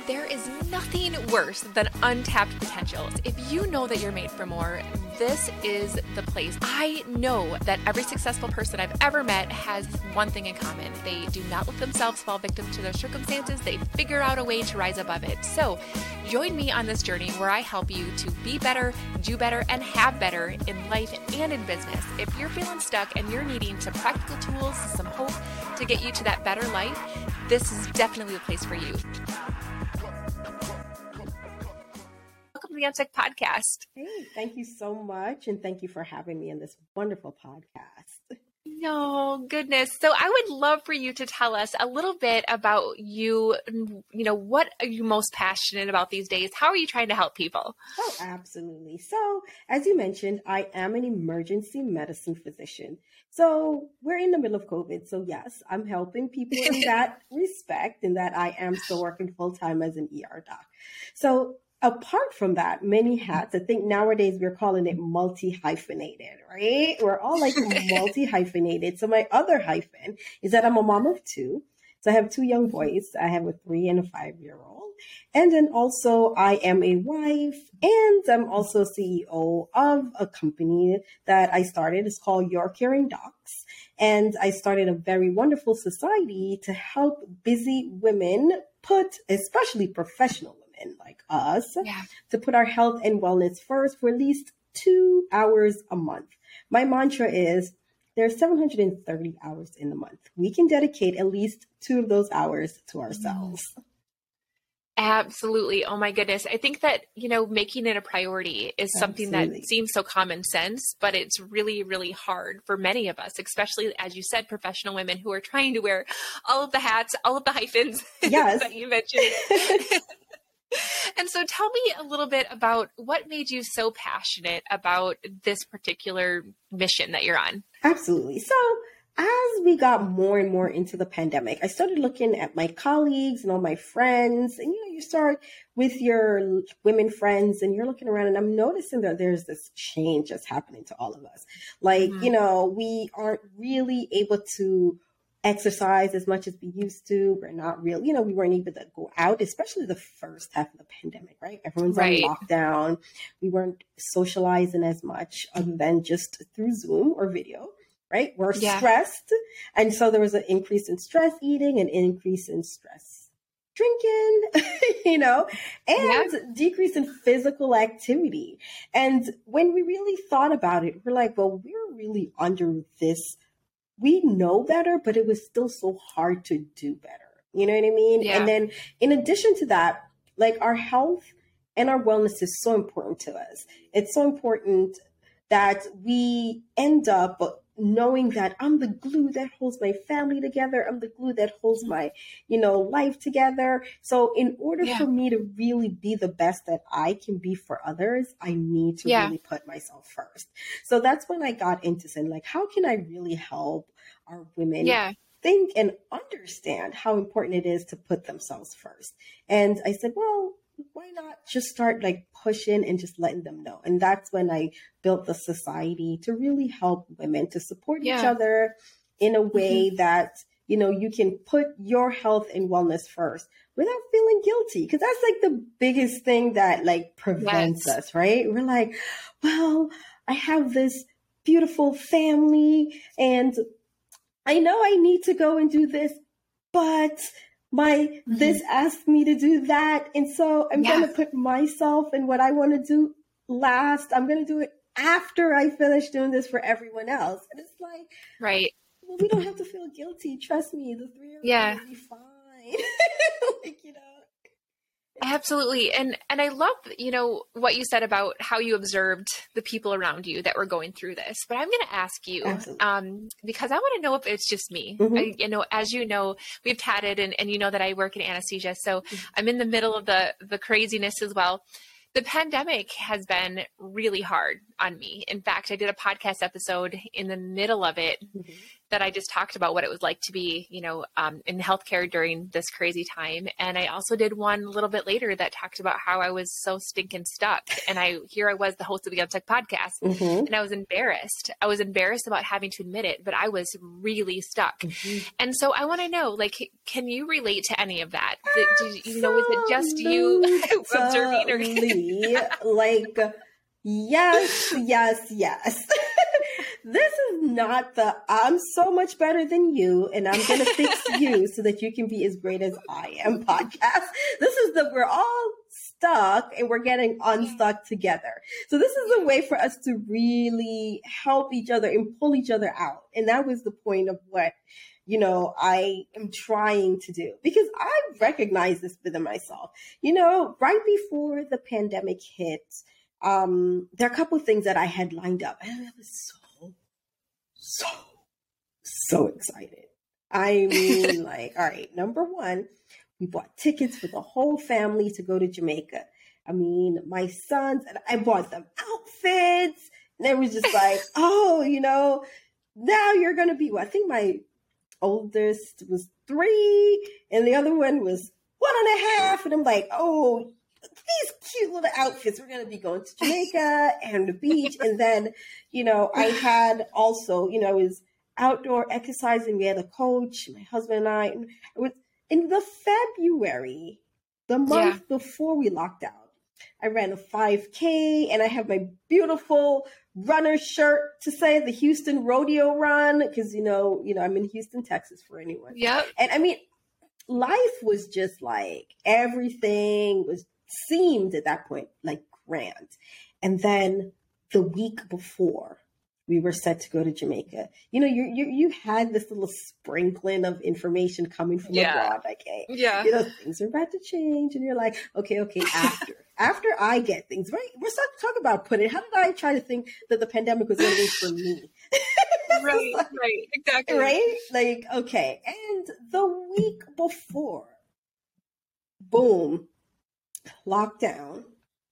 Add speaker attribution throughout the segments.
Speaker 1: There is nothing worse than untapped potentials. If you know that you're made for more, this is the place. I know that every successful person I've ever met has one thing in common. They do not let themselves fall victim to their circumstances. They figure out a way to rise above it. So join me on this journey where I help you to be better, do better, and have better in life and in business. If you're feeling stuck and you're needing some practical tools, some hope to get you to that better life, this is definitely the place for you. Welcome to the Unstuck Podcast.
Speaker 2: Hey, thank you so much. And thank you for having me on this wonderful podcast.
Speaker 1: No, goodness. So I would love for you to tell us a little bit about you. What are you most passionate about these days? How are you trying to help people?
Speaker 2: Oh, absolutely. So as you mentioned, I am an emergency medicine physician. So we're in the middle of COVID. So yes, I'm helping people in that respect, in that I am still working full time as an ER doc. So apart from that, many hats, I think nowadays we're calling it multi-hyphenated, right? We're all like multi-hyphenated. So my other hyphen is that I'm a mom of two. So I have two young boys. I have a 3 and a 5-year-old. And then also I am a wife, and I'm also CEO of a company that I started. It's called Your Caring Docs. And I started a very wonderful society to help busy women put, especially professional women like us, to put our health and wellness first for at least 2 hours a month. My mantra is there's 730 hours in a month. We can dedicate at least 2 of those hours to ourselves.
Speaker 1: Absolutely. Oh my goodness. I think that, making it a priority is something that seems so common sense, but it's really, really hard for many of us, especially, as you said, professional women who are trying to wear all of the hats, all of the hyphens that you mentioned. And so tell me a little bit about what made you so passionate about this particular mission that you're on.
Speaker 2: Absolutely. So as we got more and more into the pandemic, I started looking at my colleagues and all my friends. And, you start with your women friends and you're looking around, and I'm noticing that there's this change that's happening to all of us. Like, we aren't really able to exercise as much as we used to. We're not real, we weren't able to go out, especially the first half of the pandemic, right? Everyone's on lockdown. We weren't socializing as much other than just through Zoom or video, right? We're stressed. And so there was an increase in stress eating, an increase in stress drinking, and decrease in physical activity. And when we really thought about it, we're like, well, we're really under this. We know better, but it was still so hard to do better. You know what I mean? Yeah. And then in addition to that, like our health and our wellness is so important to us. It's so important that we end up knowing that I'm the glue that holds my family together. I'm the glue that holds my, life together. So in order for me to really be the best that I can be for others, I need to really put myself first. So that's when I got into saying, like, how can I really help our women think and understand how important it is to put themselves first? And I said, well, why not just start like pushing and just letting them know? And that's when I built the society to really help women to support each other in a way that, you can put your health and wellness first without feeling guilty. Cause that's like the biggest thing that like prevents us, right? We're like, well, I have this beautiful family and I know I need to go and do this, but this asked me to do that. And so I'm going to put myself and what I want to do last. I'm going to do it after I finish doing this for everyone else. And it's like, well, we don't have to feel guilty. Trust me, the 3 of us will be fine.
Speaker 1: Absolutely. And I love, what you said about how you observed the people around you that were going through this. But I'm going to ask you, because I want to know if it's just me. As you know, we've chatted and you know that I work in anesthesia. So I'm in the middle of the craziness as well. The pandemic has been really hard on me. In fact, I did a podcast episode in the middle of it that I just talked about what it was like to be, in healthcare during this crazy time. And I also did one a little bit later that talked about how I was so stinking stuck. And here I was, the host of the Unstuck podcast, and I was embarrassed. I was embarrassed about having to admit it, but I was really stuck. And so I want to know, like, can you relate to any of that? Was it just you observing?
Speaker 2: Like, yes. This is not the I'm so much better than you and I'm going to fix you so that you can be as great as I am podcast. This is we're all stuck and we're getting unstuck together. So this is a way for us to really help each other and pull each other out. And that was the point of what, I am trying to do, because I recognize this within myself. Right before the pandemic hit, there are a couple of things that I had lined up, and I was so excited. I mean, like, all right, number one, we bought tickets for the whole family to go to Jamaica. I mean, my sons, and I bought them outfits, and it was just like, now you're going to be, I think my oldest was 3, and the other one was 1.5, and I'm like, oh, these cute little outfits. We're going to be going to Jamaica and the beach. And then, I had also, I was outdoor exercising. We had a coach, my husband and I. And it was in the February, the month before we locked out. I ran a 5K and I have my beautiful runner shirt to say the Houston Rodeo Run. Because, I'm in Houston, Texas for anyone.
Speaker 1: Yep.
Speaker 2: And I mean, life was just like, everything seemed at that point like grand. And then the week before we were set to go to Jamaica, you had this little sprinkling of information coming from abroad, like, hey, things are about to change, and you're like, okay, after I get things right, we're starting to talk about how did I try to think that the pandemic was going to be for me?
Speaker 1: Right, exactly,
Speaker 2: right, like, okay. And the week before, boom, lockdown.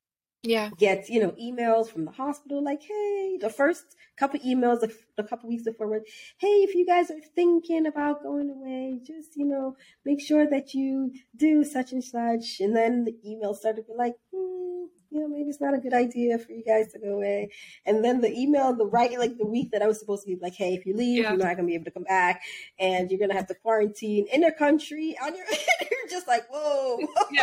Speaker 2: Gets, emails from the hospital like, hey, the first couple emails a couple weeks before, hey, if you guys are thinking about going away, just, make sure that you do such and such. And then the email started to be like, maybe it's not a good idea for you guys to go away. And then the email, the week that I was supposed to be like, hey, if you leave, you're not going to be able to come back, and you're going to have to quarantine in a country on your, you're just like, whoa.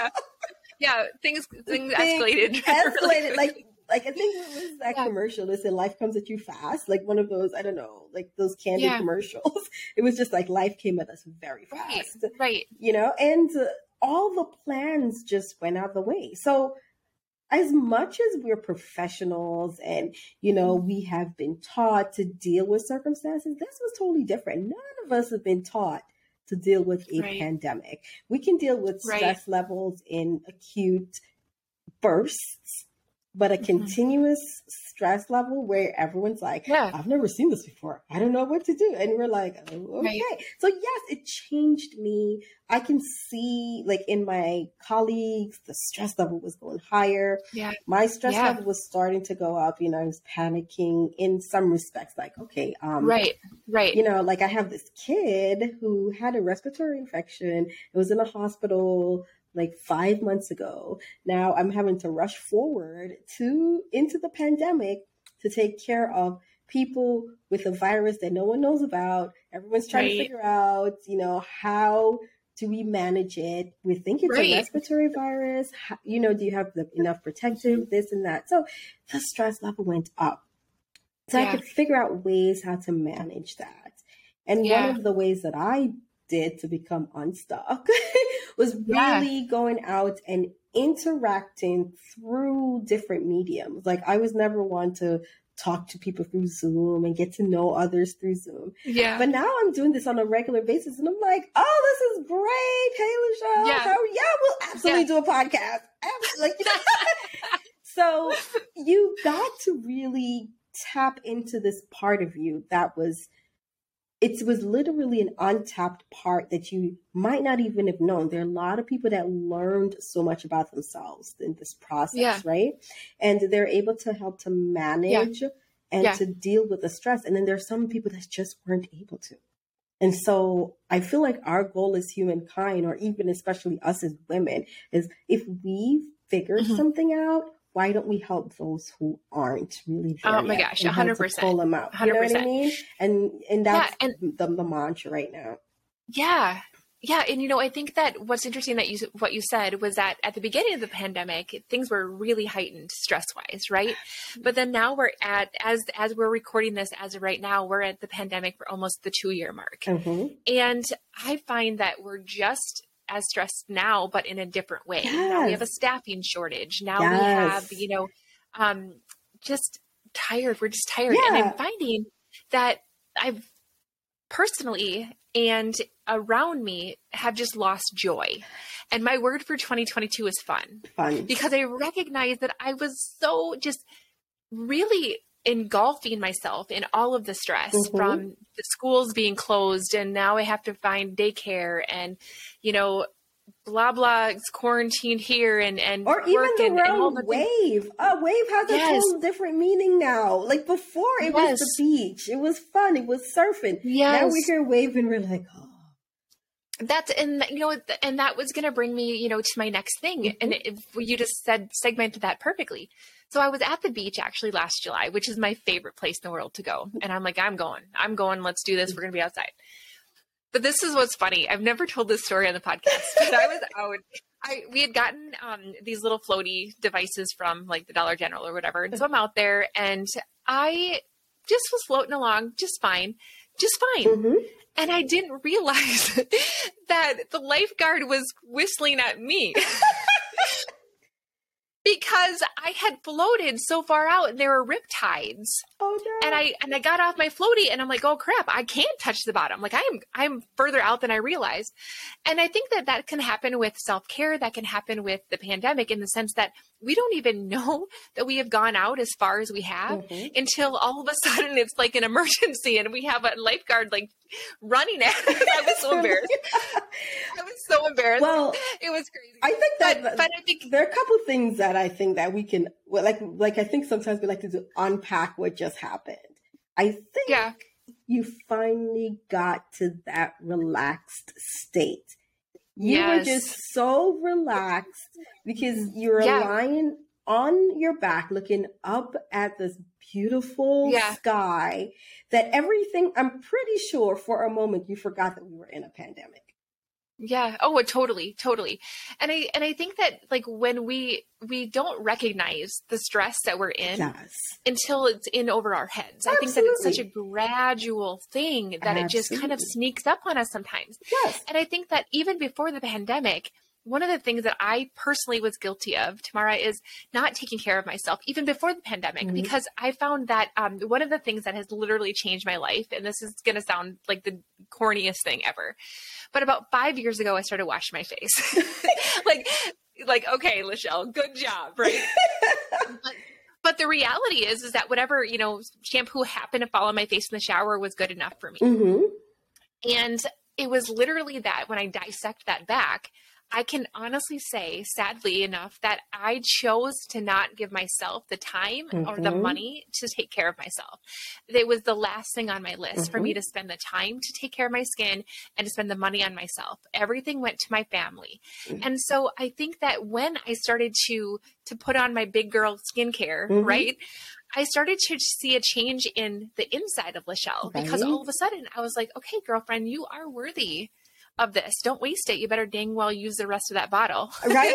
Speaker 1: Yeah, things escalated.
Speaker 2: Like I think it was that commercial that said life comes at you fast. Like one of those, I don't know, like those candy commercials. It was just like life came at us very fast.
Speaker 1: Right.
Speaker 2: And all the plans just went out of the way. So as much as we're professionals and, we have been taught to deal with circumstances, this was totally different. None of us have been taught to deal with a pandemic. We can deal with stress levels in acute bursts, but a continuous stress level where everyone's like, I've never seen this before. I don't know what to do. And we're like, oh, okay. Right. So yes, it changed me. I can see, like, in my colleagues, the stress level was going higher.
Speaker 1: Yeah.
Speaker 2: My stress level was starting to go up. I was panicking in some respects, like, okay.
Speaker 1: Right.
Speaker 2: Like I have this kid who had a respiratory infection. It was in a hospital like 5 months ago. Now I'm having to rush forward into the pandemic to take care of people with a virus that no one knows about. Everyone's trying to figure out, how do we manage it? We think it's a respiratory virus. How, do you have enough protective, this and that? So the stress level went up. So I could figure out ways how to manage that. And one of the ways that I did to become unstuck was really going out and interacting through different mediums. Like I was never one to talk to people through Zoom and get to know others through Zoom. Yeah. But now I'm doing this on a regular basis and I'm like, oh, this is great. Hey, Lachelle. We'll absolutely do a podcast. So you got to really tap into this part of you that was it was literally an untapped part that you might not even have known. There are a lot of people that learned so much about themselves in this process, right? And they're able to help to manage and to deal with the stress. And then there's some people that just weren't able to. And so I feel like our goal as humankind, or even especially us as women, is if we figure something out, why don't we help those who aren't really there?
Speaker 1: Oh my gosh, 100%.
Speaker 2: Pull them out.
Speaker 1: 100%.
Speaker 2: You know what I mean? And that's the mantra right now.
Speaker 1: Yeah. Yeah. And, I think that what's interesting that what you said was that at the beginning of the pandemic, things were really heightened stress wise, right? But then now we're as we're recording this as of right now, we're at the pandemic for almost the 2-year mark. And I find that we're just as stressed now, but in a different way. Now we have a staffing shortage. Now we have, just tired. We're just tired. And I'm finding that I've personally and around me have just lost joy. And my word for 2022 is fun. Because I recognize that I was so just really engulfing myself in all of the stress from the schools being closed, and now I have to find daycare, and blah blah, it's quarantined here, and
Speaker 2: or even the word wave. Wave has a whole different meaning now. Like before, it was the beach, it was fun, it was surfing. Now we hear wave and we're like, oh.
Speaker 1: And that was going to bring me, to my next thing. And you just segmented that perfectly. So I was at the beach actually last July, which is my favorite place in the world to go. And I'm like, I'm going, let's do this. We're going to be outside. But this is what's funny. I've never told this story on the podcast, but I was out. We had gotten these little floaty devices from like the Dollar General or whatever. And so I'm out there and I just was floating along just fine. And I didn't realize that the lifeguard was whistling at me. Because I had floated so far out and there were rip tides. Oh no. And I got off my floaty and I'm like, oh crap, I can't touch the bottom. Like I'm further out than I realized. And I think that can happen with self-care. That can happen with the pandemic in the sense that we don't even know that we have gone out as far as we have until all of a sudden it's like an emergency and we have a lifeguard like running at us. I was so embarrassed. Well, it was crazy.
Speaker 2: I think but I think there are a couple of things that I think that we can, like I think sometimes we like to unpack what just happened. I think you finally got to that relaxed state. You were just so relaxed because you were lying on your back, looking up at this beautiful sky, that everything, I'm pretty sure for a moment you forgot that we were in a pandemic.
Speaker 1: Yeah. Oh, totally. And I think that like when we don't recognize the stress that we're in until it's in over our heads. I think that it's such a gradual thing that it just kind of sneaks up on us sometimes.
Speaker 2: Yes.
Speaker 1: And I think that even before the pandemic, one of the things that I personally was guilty of, Tamara, is not taking care of myself even before the pandemic, because I found that one of the things that has literally changed my life, and this is going to sound like the corniest thing ever, but about 5 years ago, I started washing my face. like, okay, Lachelle, good job, right? But the reality is that whatever, shampoo happened to fall on my face in the shower was good enough for me. And it was literally that when I dissect that back, I can honestly say, sadly enough, that I chose to not give myself the time or the money to take care of myself. It was the last thing on my list for me to spend the time to take care of my skin and to spend the money on myself. Everything went to my family. And so I think that when I started to put on my big girl skincare, right? I started to see a change in the inside of Lachelle because all of a sudden I was like, okay, girlfriend, you are worthy of this. Don't waste it. You better dang well use the rest of that bottle.
Speaker 2: Right.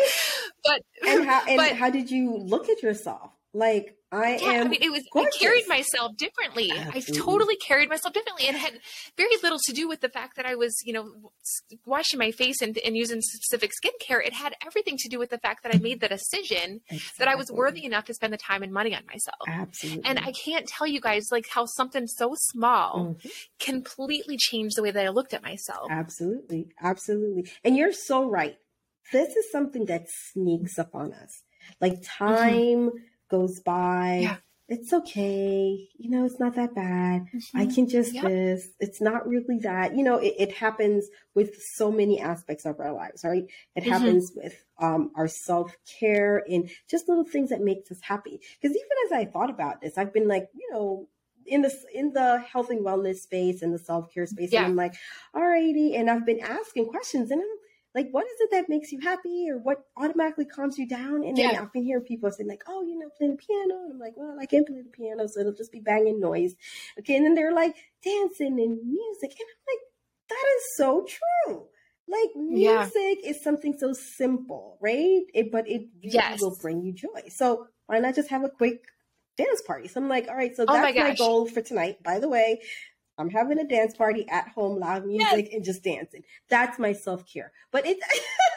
Speaker 2: How did you look at yourself? Like I
Speaker 1: carried myself differently.
Speaker 2: Absolutely.
Speaker 1: I totally carried myself differently and had very little to do with the fact that I was, washing my face and using specific skincare. It had everything to do with the fact that I made the decision that I was worthy enough to spend the time and money on myself.
Speaker 2: Absolutely.
Speaker 1: And I can't tell you guys like how something so small completely changed the way that I looked at myself.
Speaker 2: Absolutely. And you're so right. This is something that sneaks up on us. Like time goes by, it's okay. It's not that bad. I can just
Speaker 1: Yep.
Speaker 2: this. It's not really that. It happens with so many aspects of our lives, right? It happens with our self-care and just little things that makes us happy. Because even as I thought about this, I've been like, in the health and wellness space and the self-care space, and
Speaker 1: Yeah.
Speaker 2: I'm like, alrighty, and I've been asking questions, and I'm like, what is it that makes you happy, or what automatically calms you down? And then
Speaker 1: Yeah.
Speaker 2: I've been hearing people saying like, oh, playing the piano. And I'm like, well, I can't play the piano, so it'll just be banging noise. Okay. And then they're like dancing and music. And I'm like, that is so true. Like
Speaker 1: Yeah.
Speaker 2: music is something so simple, right? But it really
Speaker 1: Yes.
Speaker 2: will bring you joy. So why not just have a quick dance party? So I'm like, all right, so
Speaker 1: Oh my
Speaker 2: that's my
Speaker 1: gosh.
Speaker 2: goal for tonight. By the way, I'm having a dance party at home, loud music, and just dancing. That's my self-care. But it's,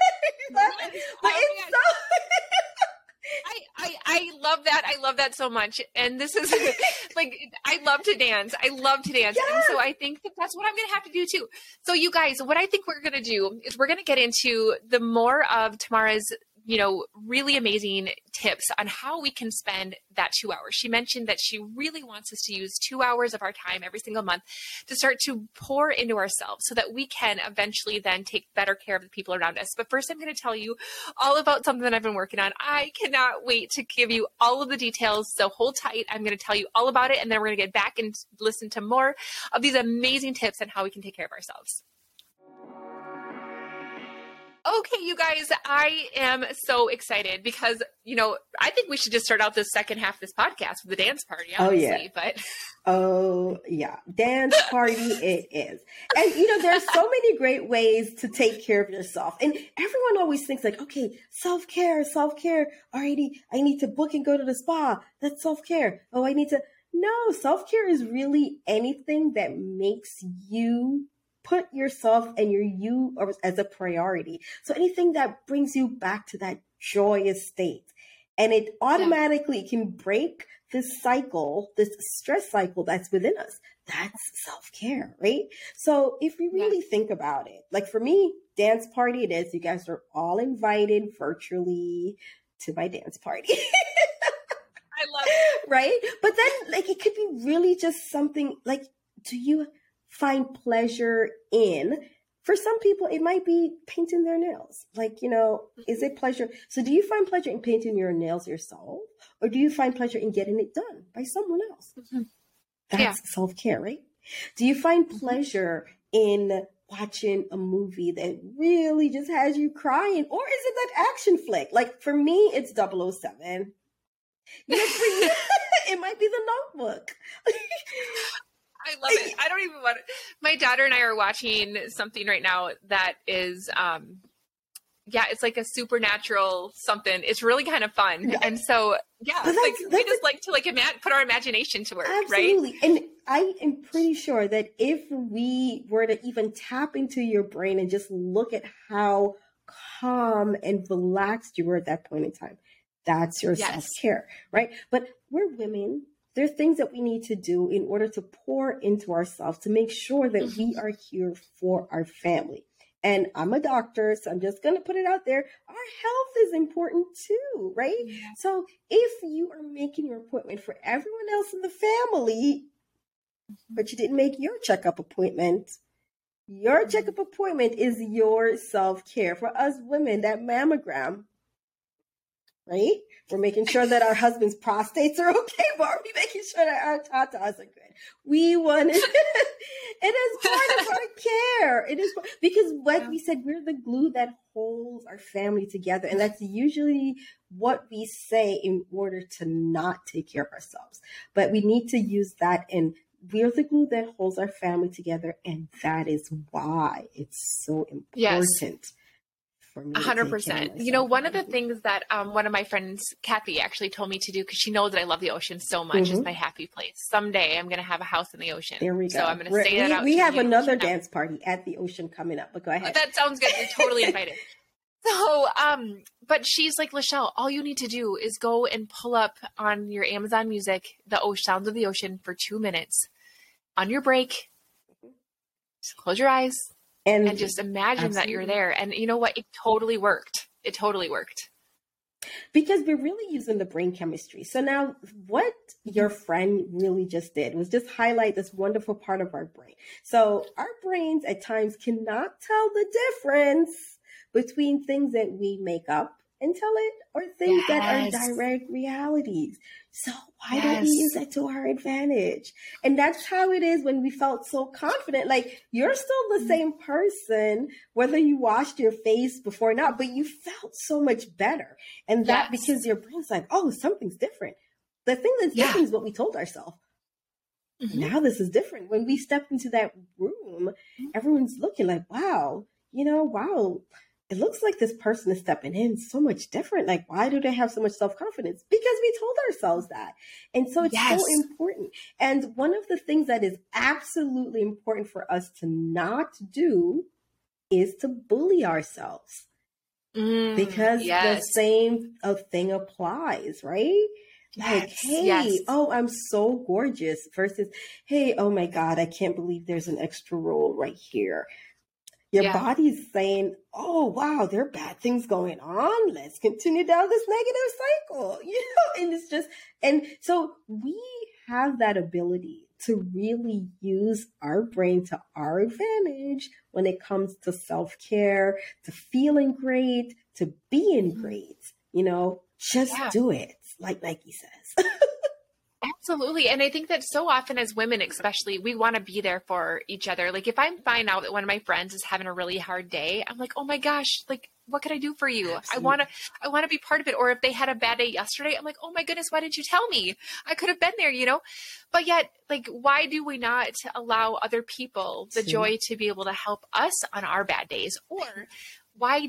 Speaker 1: I love that. I love that so much. And this is like, I love to dance. I love to dance.
Speaker 2: Yes.
Speaker 1: And so I think that's what I'm going to have to do too. So you guys, what I think we're going to do is we're going to get into the more of Tamara's, really amazing tips on how we can spend that 2 hours. She mentioned that she really wants us to use 2 hours of our time every single month to start to pour into ourselves so that we can eventually then take better care of the people around us. But first, I'm going to tell you all about something that I've been working on. I cannot wait to give you all of the details. So hold tight. I'm going to tell you all about it. And then we're going to get back and listen to more of these amazing tips on how we can take care of ourselves. Okay, you guys, I am so excited because, I think we should just start out this second half of this podcast with the dance party, honestly.
Speaker 2: Oh, yeah.
Speaker 1: But
Speaker 2: oh, yeah. Dance party it is. And, there's so many great ways to take care of yourself. And everyone always thinks like, okay, self-care. Alrighty, I need to book and go to the spa. That's self-care. Oh, no, self-care is really anything that makes you put yourself and you as a priority. So anything that brings you back to that joyous state, and it automatically can break this cycle, this stress cycle that's within us. That's self-care, right? So if we really think about it, like for me, dance party it is. You guys are all invited virtually to my dance party.
Speaker 1: I love it.
Speaker 2: Right? But then like it could be really just something like, do you find pleasure in? For some people, it might be painting their nails. Like, is it pleasure? So do you find pleasure in painting your nails yourself? Or do you find pleasure in getting it done by someone else? That's self-care, right? Do you find pleasure in watching a movie that really just has you crying? Or is it that action flick? Like for me, it's 007. For you, it might be The Notebook.
Speaker 1: I love it. I don't even want it. My daughter and I are watching something right now that is, it's like a supernatural something. It's really kind of fun. And so, we just like to put our imagination to work,
Speaker 2: absolutely.
Speaker 1: Right?
Speaker 2: And I am pretty sure that if we were to even tap into your brain and just look at how calm and relaxed you were at that point in time, that's your self-care, right? But we're women. There are things that we need to do in order to pour into ourselves to make sure that we are here for our family. And I'm a doctor, so I'm just going to put it out there. Our health is important too, right? Yeah. So if you are making your appointment for everyone else in the family, but you didn't make your checkup appointment, your checkup appointment is your self-care. For us women, that mammogram, right? We're making sure that our husband's prostates are okay, but are we making sure that our tatas are good? We want it. It is part of our care. It is because, like we said, we're the glue that holds our family together. And that's usually what we say in order to not take care of ourselves. But we need to use that, and we're the glue that holds our family together. And that is why it's so important.
Speaker 1: 100%. One of the things that one of my friends, Kathy, actually told me to do, because she knows that I love the ocean so much, is my happy place. Someday I'm going to have a house in the ocean.
Speaker 2: There we go.
Speaker 1: So I'm going to say that out.
Speaker 2: We have another dance party at the ocean coming up, but go ahead.
Speaker 1: That sounds good. You're totally invited. So, but she's like, Lachelle, all you need to do is go and pull up on your Amazon Music, the sounds of the ocean for 2 minutes on your break. Just close your eyes. And just imagine that you're there. And you know what? It totally worked.
Speaker 2: Because we're really using the brain chemistry. So now what your friend really just did was just highlight this wonderful part of our brain. So our brains at times cannot tell the difference between things that we make up and tell it or things that are direct realities. So why don't we use that to our advantage? And that's how it is when we felt so confident. Like, you're still the same person, whether you washed your face before or not, but you felt so much better. And that because your brain's like, oh, something's different. The thing that's different is what we told ourselves. Now this is different. When we stepped into that room, everyone's looking like, wow, wow. It looks like this person is stepping in so much different. Like, why do they have so much self-confidence? Because we told ourselves that. And so it's so important. And one of the things that is absolutely important for us to not do is to bully ourselves. Because the same thing applies, right? Like, hey, oh, I'm so gorgeous versus, hey, oh my God, I can't believe there's an extra roll right here. Your body's saying, oh, wow, there are bad things going on. Let's continue down this negative cycle, and it's just, and so we have that ability to really use our brain to our advantage when it comes to self-care, to feeling great, to being great, just do it, like Nike says.
Speaker 1: Absolutely. And I think that so often as women, especially, we want to be there for each other. Like, if I find out that one of my friends is having a really hard day, I'm like, oh my gosh, like, what can I do for you? Absolutely. I want to be part of it. Or if they had a bad day yesterday, I'm like, oh my goodness, why didn't you tell me? I could have been there, But yet, like, why do we not allow other people the joy to be able to help us on our bad days? Or why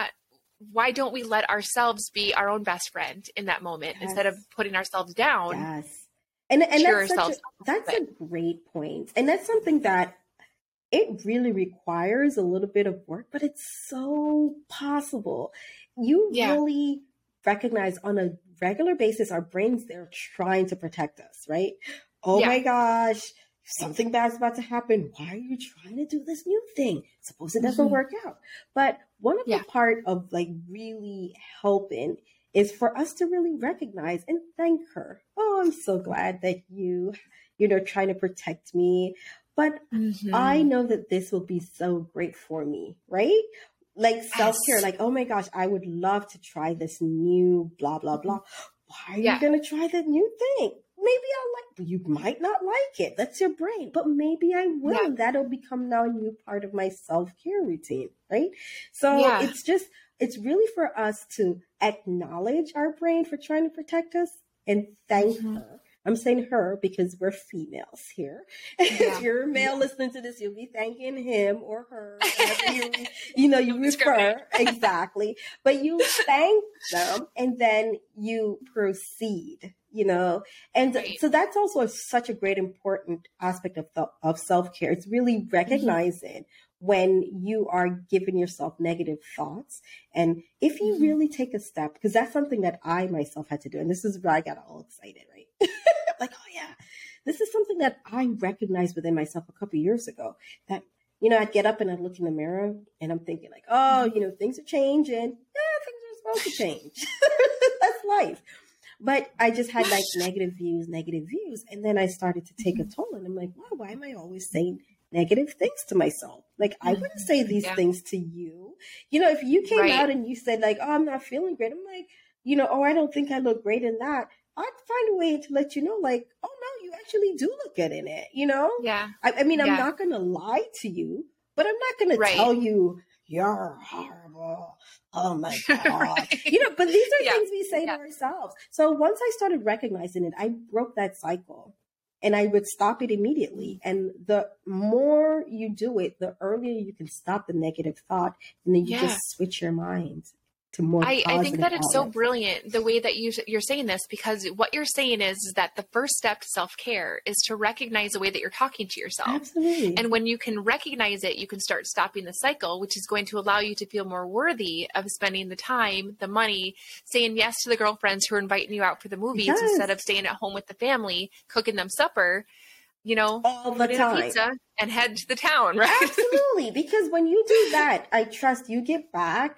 Speaker 1: don't we let ourselves be our own best friend in that moment instead of putting ourselves down?
Speaker 2: Yes. And that's a great point. And that's something that it really requires a little bit of work, but it's so possible. You really recognize on a regular basis, our brains, they're trying to protect us, right? Oh my gosh, something bad's about to happen. Why are you trying to do this new thing? Suppose it doesn't work out. But one of the part of like really helping is for us to really recognize and thank her. Oh, I'm so glad that you're trying to protect me. But I know that this will be so great for me, right? Like self-care, like, oh my gosh, I would love to try this new blah, blah, blah. Why are you going to try that new thing? Maybe you might not like it. That's your brain, but maybe I will. Yeah. That'll become now a new part of my self-care routine, right? So it's really for us to acknowledge our brain for trying to protect us and thank her. I'm saying her because we're females here. If you're a male listening to this, you'll be thanking him or her. You refer. Exactly. But you thank them and then you proceed, And so that's also such a great important aspect of self-care. It's really recognizing when you are giving yourself negative thoughts. And if you really take a step, because that's something that I myself had to do. And this is where I got all excited, right? Like, oh yeah, this is something that I recognized within myself a couple of years ago that, I'd get up and I'd look in the mirror and I'm thinking like, oh, things are changing. Yeah, things are supposed to change. That's life. But I just had like negative views. And then I started to take a toll and I'm like, wow, why am I always saying negative things to myself? Like, I wouldn't say these things to you. If you came out and you said like, oh, I'm not feeling great. I'm like, oh, I don't think I look great in that. I'd find a way to let you know, like, oh no, you actually do look good in it, Yeah. I mean, I'm not going to lie to you, but I'm not going to tell you you're horrible. Oh my God. But these are things we say to ourselves. So once I started recognizing it, I broke that cycle and I would stop it immediately. And the more you do it, the earlier you can stop the negative thought. And then you just switch your mind to more positive
Speaker 1: I think that it's so brilliant the way that you're saying this, because what you're saying is that the first step to self-care is to recognize the way that you're talking to yourself.
Speaker 2: Absolutely.
Speaker 1: And when you can recognize it, you can start stopping the cycle, which is going to allow you to feel more worthy of spending the time, the money, saying yes to the girlfriends who are inviting you out for the movies instead of staying at home with the family, cooking them supper,
Speaker 2: all the time,
Speaker 1: pizza and head to the town, right?
Speaker 2: Absolutely. Because when you do that, I trust you get back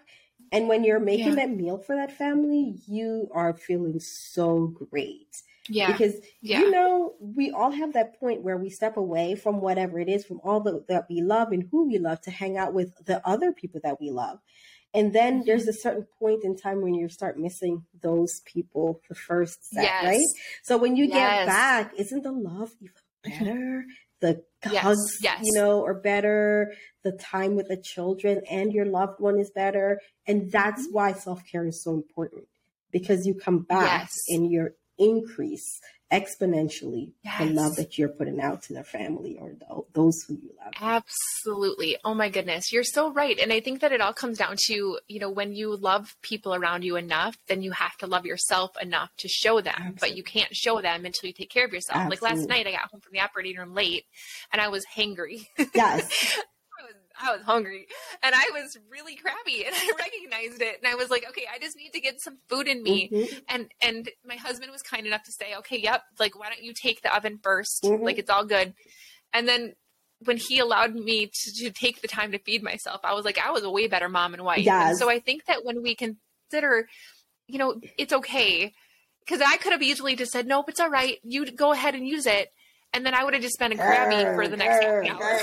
Speaker 2: And when you're making
Speaker 1: Yeah.
Speaker 2: that meal for that family, you are feeling so great.
Speaker 1: Yeah.
Speaker 2: Because,
Speaker 1: Yeah.
Speaker 2: we all have that point where we step away from whatever it is, from all that we love and who we love, to hang out with the other people that we love. And then there's a certain point in time when you start missing those people the first set,
Speaker 1: Yes.
Speaker 2: right? So when you get
Speaker 1: Yes.
Speaker 2: back, isn't the love even better? The hugs,
Speaker 1: Yes.
Speaker 2: are better. The time with the children and your loved one is better. And that's why self-care is so important, because you come back
Speaker 1: Yes.
Speaker 2: and you're increase exponentially the
Speaker 1: Yes.
Speaker 2: love that you're putting out to their family or those who you love.
Speaker 1: Absolutely. Oh my goodness. You're so right. And I think that it all comes down to, when you love people around you enough, then you have to love yourself enough to show them.
Speaker 2: Absolutely.
Speaker 1: But you can't show them until you take care of yourself.
Speaker 2: Absolutely.
Speaker 1: Like last night, I got home from the operating room late and I was hangry.
Speaker 2: Yes.
Speaker 1: I was hungry and I was really crabby and I recognized it. And I was like, okay, I just need to get some food in me.
Speaker 2: Mm-hmm.
Speaker 1: And my husband was kind enough to say, okay, yep. Like, why don't you take the oven first?
Speaker 2: Mm-hmm.
Speaker 1: Like, it's all good. And then when he allowed me to take the time to feed myself, I was like, I was a way better mom and wife.
Speaker 2: Yes.
Speaker 1: And so I think that when we consider, it's okay, because I could have easily just said, nope, it's all right. You go ahead and use it. And then I would have just been crabby for the next half an hour.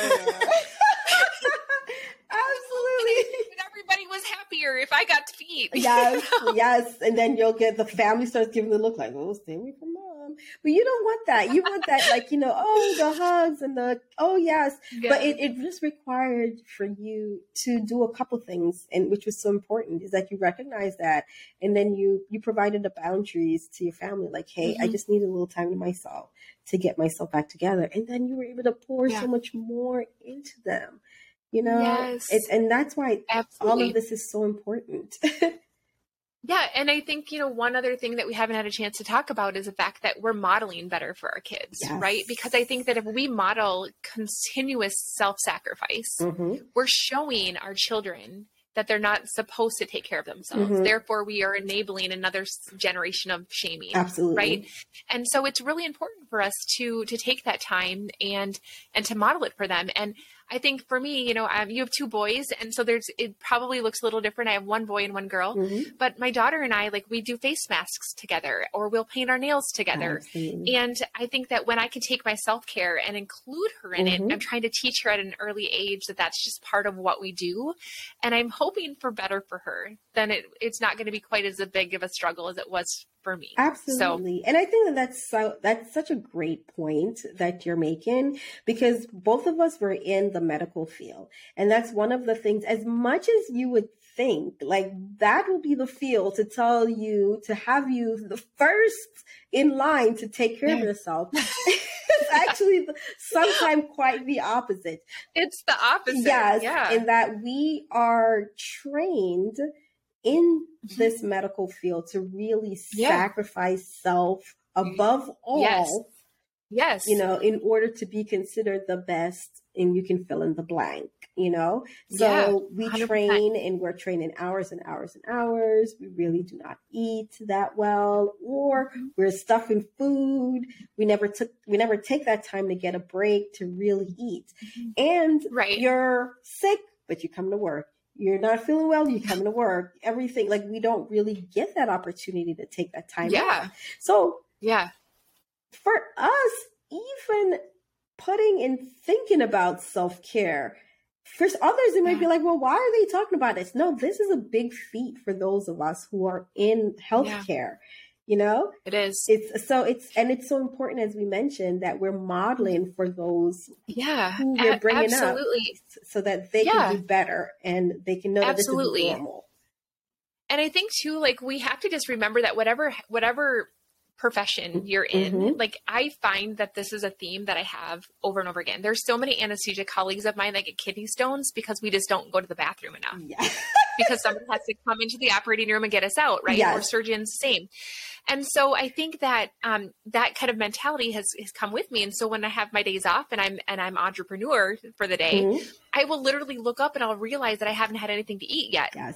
Speaker 2: Absolutely.
Speaker 1: And everybody was happier if I got to feed.
Speaker 2: Yes, yes. And then you'll get the family starts giving the look like, oh, stay away from mom. But you don't want that. You want that, like, oh, the hugs and yes.
Speaker 1: Yeah.
Speaker 2: But it just required for you to do a couple things, and which was so important, is that you recognize that. And then you provided the boundaries to your family, like, hey, I just need a little time to myself to get myself back together. And then you were able to pour so much more into them.
Speaker 1: Yes.
Speaker 2: And that's why
Speaker 1: Absolutely.
Speaker 2: all of this is so important.
Speaker 1: Yeah. And I think, one other thing that we haven't had a chance to talk about is the fact that we're modeling better for our kids,
Speaker 2: Yes.
Speaker 1: right? Because I think that if we model continuous self-sacrifice, we're showing our children that they're not supposed to take care of themselves. Therefore, we are enabling another generation of shaming.
Speaker 2: Absolutely.
Speaker 1: Right. And so it's really important for us to take that time and to model it for them. And I think for me, you have two boys, and so it probably looks a little different. I have one boy and one girl, but my daughter and I, we do face masks together, or we'll paint our nails together.
Speaker 2: Absolutely.
Speaker 1: And I think that when I can take my self-care and include her in it, I'm trying to teach her at an early age that that's just part of what we do. And I'm hoping for better for her. Then it's not going to be quite as big of a struggle as it was for me.
Speaker 2: Absolutely. So, and I think that's such a great point that you're making, because both of us were in the medical field. And that's one of the things, as much as you would think, like, that will be the field to tell you, to have you the first in line to take care of yourself. It's actually sometimes quite the opposite.
Speaker 1: It's the opposite.
Speaker 2: Yes.
Speaker 1: Yeah.
Speaker 2: In that we are trained in this medical field to really sacrifice self above all.
Speaker 1: Yes.
Speaker 2: In order to be considered the best, and you can fill in the blank, So we
Speaker 1: 100%.
Speaker 2: train, and we're training hours and hours and hours. We really do not eat that well, or we're stuffing food. We never take that time to get a break to really eat. And you're sick, but you come to work. You're not feeling well, you come to work. Everything, like, we don't really get that opportunity to take that time off. So for us, even putting and thinking about self-care, for others, it might be like, well, why are they talking about this? No, this is a big feat for those of us who are in healthcare.
Speaker 1: It is.
Speaker 2: It's so important, as we mentioned, that we're modeling for those who we're bringing up, so that they can do better and they can know that this is normal.
Speaker 1: And I think too, we have to just remember that whatever profession you're in, I find that this is a theme that I have over and over again. There's so many anesthesia colleagues of mine that get kidney stones because we just don't go to the bathroom enough. Because someone has to come into the operating room and get us out, right? Or surgeons, same. And so I think that that kind of mentality has come with me. And so when I have my days off and I'm entrepreneur for the day, I will literally look up and I'll realize that I haven't had anything to eat yet.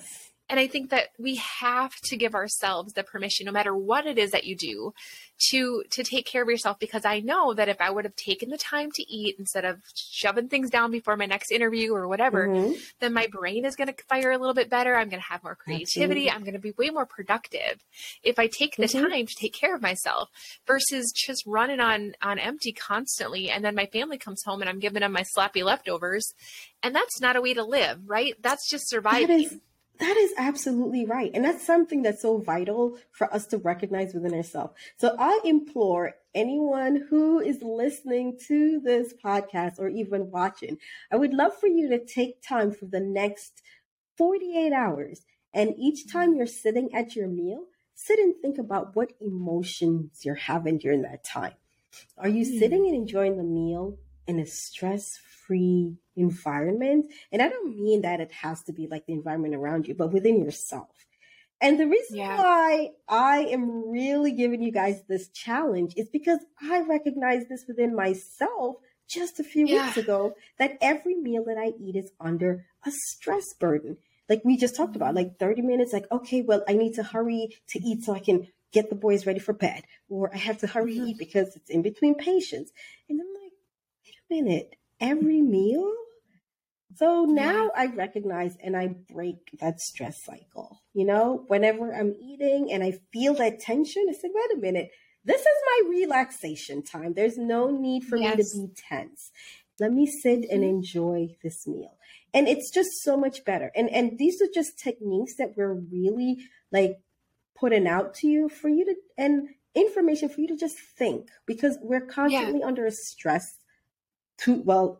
Speaker 1: And I think that we have to give ourselves the permission, no matter what it is that you do, to take care of yourself. Because I know that if I would have taken the time to eat instead of shoving things down before my next interview or whatever, then my brain is going to fire a little bit better. I'm going to have more creativity.
Speaker 2: Absolutely.
Speaker 1: I'm going to be way more productive if I take the time to take care of myself versus just running on empty constantly. And then my family comes home and I'm giving them my sloppy leftovers. And that's not a way to live, right? That's just surviving.
Speaker 2: That is absolutely right. And that's something that's so vital for us to recognize within ourselves. So I implore anyone who is listening to this podcast or even watching, I would love for you to take time for the next 48 hours. And each time you're sitting at your meal, sit and think about what emotions you're having during that time. Are you sitting and enjoying the meal in a stress-free environment? And I don't mean that it has to be like the environment around you, but within yourself. And the reason why I am really giving you guys this challenge is because I recognize this within myself just a few weeks ago, that every meal that I eat is under a stress burden. Like we just talked about, like 30 minutes, like, okay, well, I need to hurry to eat so I can get the boys ready for bed, or I have to hurry to eat because it's in between patients. And I'm like, wait a minute, every meal? So now I recognize and I break that stress cycle. You know, whenever I'm eating and I feel that tension, I said, wait a minute, this is my relaxation time. There's no need for me to be tense. Let me sit and enjoy this meal. And it's just so much better. And these are just techniques that we're really like putting out to you for you to, and information for you to just think, because we're constantly under a stress 2.0.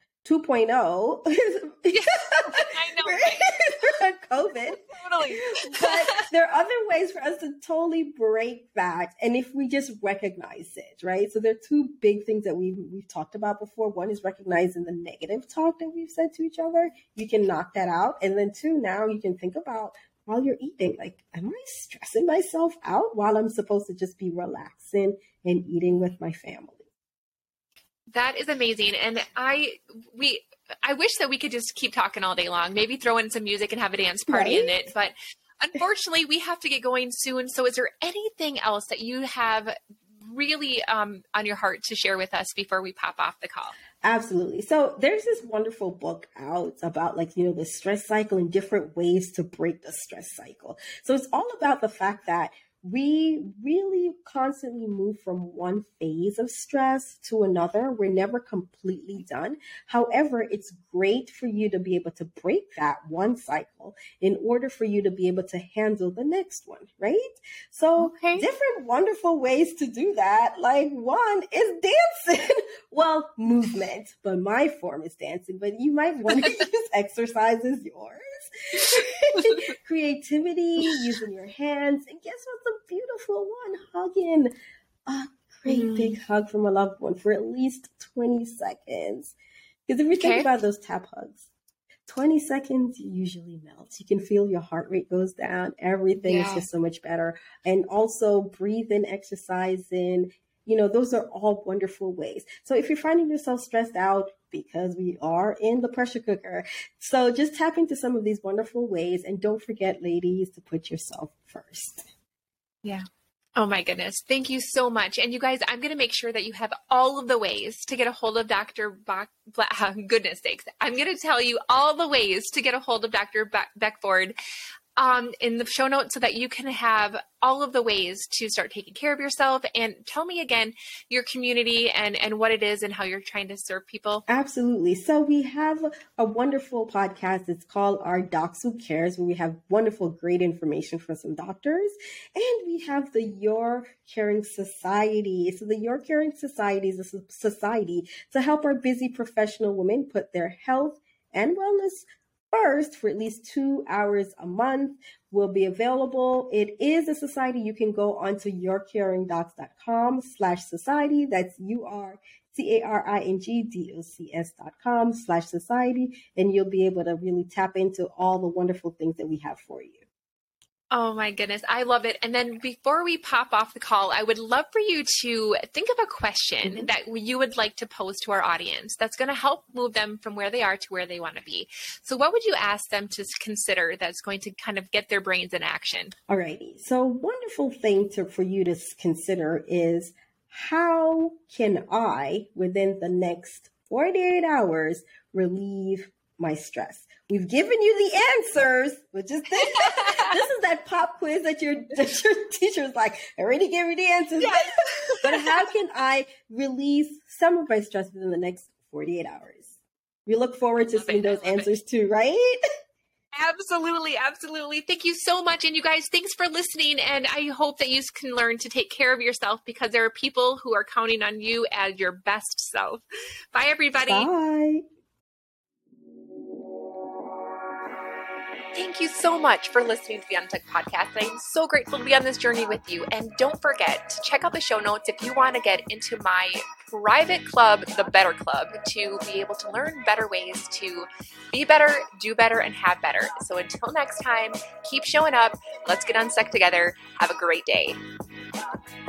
Speaker 1: I know, right?
Speaker 2: COVID.
Speaker 1: Totally.
Speaker 2: But there are other ways for us to totally break that. And if we just recognize it, right? So there are two big things that we've talked about before. One is recognizing the negative talk that we've said to each other. You can knock that out. And then two, now you can think about while you're eating, like, am I stressing myself out while I'm supposed to just be relaxing and eating with my family?
Speaker 1: That is amazing. And I wish that we could just keep talking all day long, maybe throw in some music and have a dance party in it. But unfortunately, we have to get going soon. So is there anything else that you have really on your heart to share with us before we pop off the call?
Speaker 2: Absolutely. So there's this wonderful book out about, like, you know, the stress cycle and different ways to break the stress cycle. So it's all about the fact that we really constantly move from one phase of stress to another. We're never completely done. However, it's great for you to be able to break that one cycle in order for you to be able to handle the next one, right? So different wonderful ways to do that. Like, one is dancing. Well, movement, but my form is dancing, but you might want to use exercise as yours. Creativity, using your hands, and guess what's a beautiful one? Hugging. A great big hug from a loved one for at least 20 seconds. Because if you think about those tap hugs, 20 seconds usually melts. You can feel your heart rate goes down. Everything is just so much better. And also breathing, exercising, you know, those are all wonderful ways. So if you're finding yourself stressed out, because we are in the pressure cooker, so just tap into some of these wonderful ways. And don't forget, ladies, to put yourself first.
Speaker 1: Yeah. Oh my goodness. Thank you so much. And you guys, I'm going to make sure that you have all of the ways to get a hold of Dr. Goodness sakes. I'm going to tell you all the ways to get a hold of Dr. Beckford in the show notes so that you can have all of the ways to start taking care of yourself. And tell me again your community and what it is and how you're trying to serve people.
Speaker 2: Absolutely. So we have a wonderful podcast. It's called Our Docs Who Cares, where we have wonderful, great information from some doctors. And we have the Your Caring Society. So the Your Caring Society is a society to help our busy professional women put their health and wellness first for at least 2 hours a month. Will be available. It is a society. You can go onto yourcaringdocs.com/society. That's yourcaringdocs.com/society. And you'll be able to really tap into all the wonderful things that we have for you.
Speaker 1: Oh my goodness, I love it. And then before we pop off the call, I would love for you to think of a question that you would like to pose to our audience that's going to help move them from where they are to where they want to be. So what would you ask them to consider that's going to kind of get their brains in action?
Speaker 2: Alrighty. So wonderful thing for you to consider is, how can I, within the next 48 hours, relieve my stress? We've given you the answers, which is this is that pop quiz that your teacher's like, I already gave you the answers. Yes. But how can I release some of my stress within the next 48 hours? We look forward to seeing those answers too, right?
Speaker 1: Absolutely. Absolutely. Thank you so much. And you guys, thanks for listening. And I hope that you can learn to take care of yourself, because there are people who are counting on you as your best self. Bye, everybody.
Speaker 2: Bye.
Speaker 1: Thank you so much for listening to the Untuck Podcast. I'm so grateful to be on this journey with you. And don't forget to check out the show notes if you want to get into my private club, the Better Club, to be able to learn better ways to be better, do better, and have better. So until next time, keep showing up. Let's get unstuck together. Have a great day.